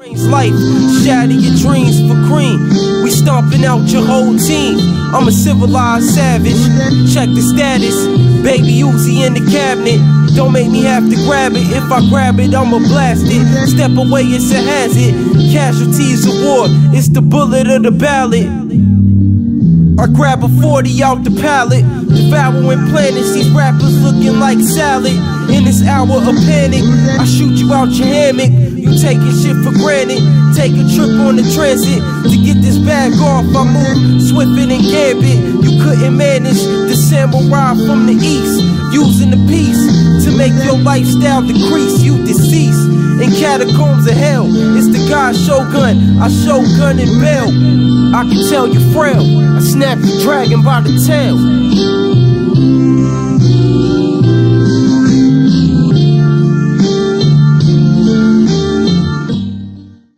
Life, shatter your dreams for cream. We stomping out your whole team. I'm a civilized savage. Check the status. Baby Uzi in the cabinet. Don't make me have to grab it. If I grab it, I'ma blast it. Step away, it's a hazard. Casualties of war, it's the bullet of the ballot. I grab a 40 out the pallet, devouring planets, these rappers looking like salad. In this hour of panic, I shoot you out your hammock. You taking shit for granted, take a trip on the transit. To get this bag off, I move swifter than Gambit. You couldn't manage the samurai from the east, using the piece to make your lifestyle decrease. You deceased in catacombs of hell. It's the God Shogun, I Shogun and Bell. I can tell you frail, I snap the dragon by the tail.